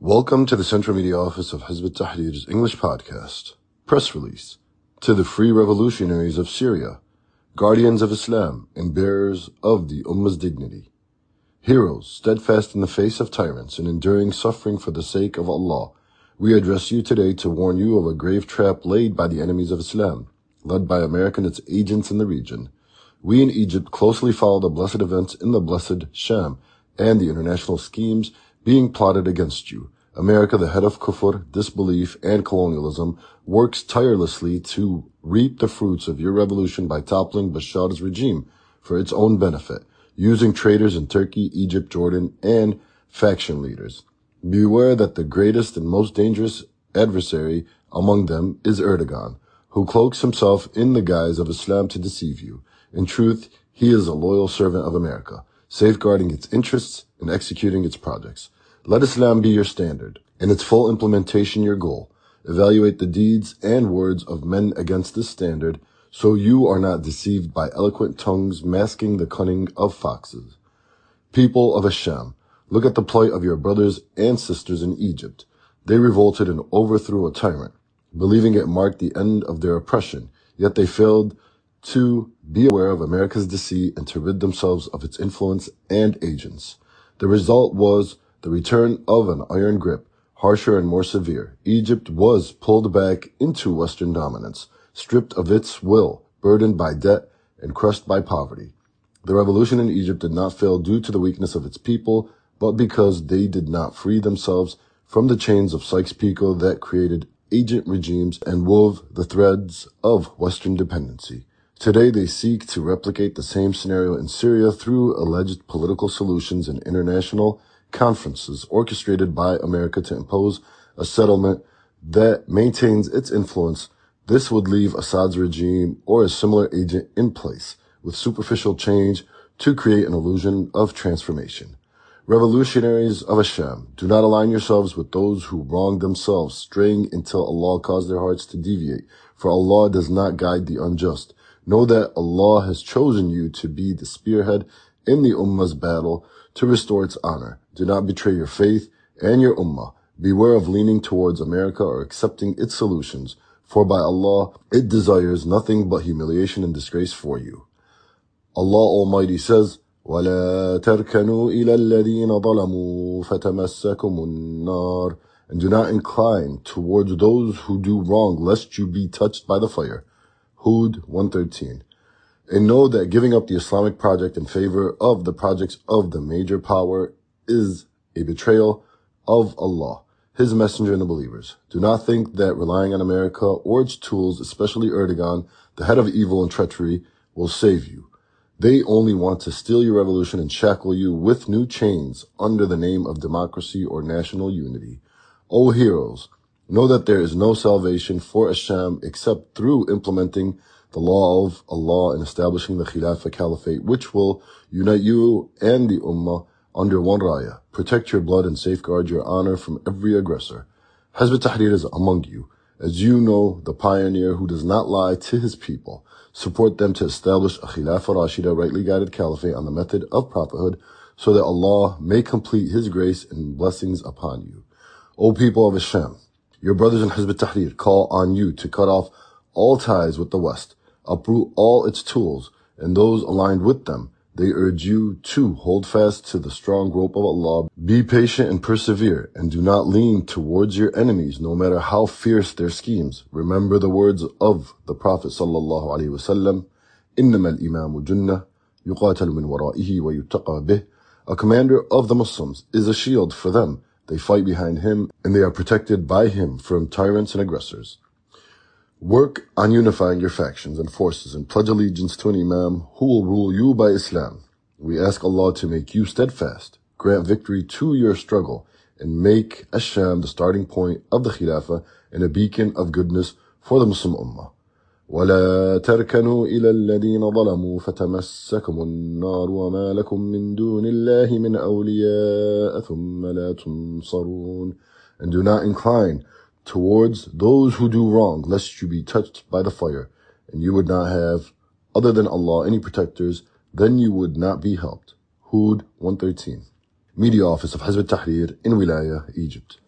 Welcome to the Central Media Office of Hizb ut-Tahrir's English podcast. Press release. To the free revolutionaries of Syria, guardians of Islam and bearers of the Ummah's dignity. Heroes, steadfast in the face of tyrants and enduring suffering for the sake of Allah, we address you today to warn you of a grave trap laid by the enemies of Islam, led by America and its agents in the region. We in Egypt closely follow the blessed events in the blessed Sham and the international schemes being plotted against you. America, the head of kufr, disbelief, and colonialism, works tirelessly to reap the fruits of your revolution by toppling Bashar's regime for its own benefit, using traitors in Turkey, Egypt, Jordan, and faction leaders. Beware that the greatest and most dangerous adversary among them is Erdogan, who cloaks himself in the guise of Islam to deceive you. In truth, he is a loyal servant of America, safeguarding its interests and executing its projects. Let Islam be your standard, and its full implementation your goal. Evaluate the deeds and words of men against this standard, so you are not deceived by eloquent tongues masking the cunning of foxes. People of Asham, look at the plight of your brothers and sisters in Egypt. They revolted and overthrew a tyrant, believing it marked the end of their oppression, yet they failed to be aware of America's deceit and to rid themselves of its influence and agents. The result was the return of an iron grip, harsher and more severe. Egypt was pulled back into Western dominance, stripped of its will, burdened by debt, and crushed by poverty. The revolution in Egypt did not fail due to the weakness of its people, but because they did not free themselves from the chains of Sykes-Picot that created agent regimes and wove the threads of Western dependency. Today, they seek to replicate the same scenario in Syria through alleged political solutions and international conferences orchestrated by America to impose a settlement that maintains its influence. This would leave Assad's regime or a similar agent in place with superficial change to create an illusion of transformation. Revolutionaries of Asham, do not align yourselves with those who wrong themselves, straying until Allah cause their hearts to deviate, for Allah does not guide the unjust. Know that Allah has chosen you to be the spearhead in the Ummah's battle to restore its honor. Do not betray your faith and your Ummah. Beware of leaning towards America or accepting its solutions, for by Allah, it desires nothing but humiliation and disgrace for you. Allah Almighty says, وَلَا تَرْكَنُوا إِلَى الَّذِينَ ظَلَمُوا فَتَمَسَّكُمُ النَّارِ. And do not incline towards those who do wrong, lest you be touched by the fire. Hud 113. And know that giving up the Islamic project in favor of the projects of the major power is a betrayal of Allah, His Messenger, and the believers. Do not think that relying on America or its tools, especially Erdogan, the head of evil and treachery, will save you. They only want to steal your revolution and shackle you with new chains under the name of democracy or national unity. O heroes, know that there is no salvation for Asham except through implementing the law of Allah and establishing the Khilafah Caliphate, which will unite you and the Ummah under one raya, protect your blood and safeguard your honor from every aggressor. Hizb ut-Tahrir is among you, as you know, the pioneer who does not lie to his people. Support them to establish a Khilafah Rashida, rightly guided caliphate on the method of prophethood, so that Allah may complete His grace and blessings upon you. O people of Asham, your brothers in Hizb ut-Tahrir call on you to cut off all ties with the West, uproot all its tools, and those aligned with them. They urge you to hold fast to the strong rope of Allah, be patient and persevere, and do not lean towards your enemies, no matter how fierce their schemes. Remember the words of the Prophet sallallahu alaihi wasallam, إِنَّمَا الْإِمَامُ جُنَّةٌ يُقَاتَلُ مِنْ وَرَائِهِ وَيُتَّقَى بِهِ. A commander of the Muslims is a shield for them. They fight behind him, and they are protected by him from tyrants and aggressors. Work on unifying your factions and forces and pledge allegiance to an Imam who will rule you by Islam. We ask Allah to make you steadfast, grant victory to your struggle, and make Asham the starting point of the Khilafah and a beacon of goodness for the Muslim Ummah. وَلَا تَرْكَنُوا إِلَى الَّذِينَ ظَلَمُوا فَتَمَسَّكُمُ النَّارُ وَمَا لَكُم مِّن دُونِ اللَّهِ مِنْ أَوْلِيَاءَ ثُمَّ لَا تُنصَرُونَ. And do not incline towards those who do wrong, lest you be touched by the fire, and you would not have, other than Allah, any protectors, then you would not be helped. Hud 113. Media Office of Hizb ut-Tahrir in Wilaya, Egypt.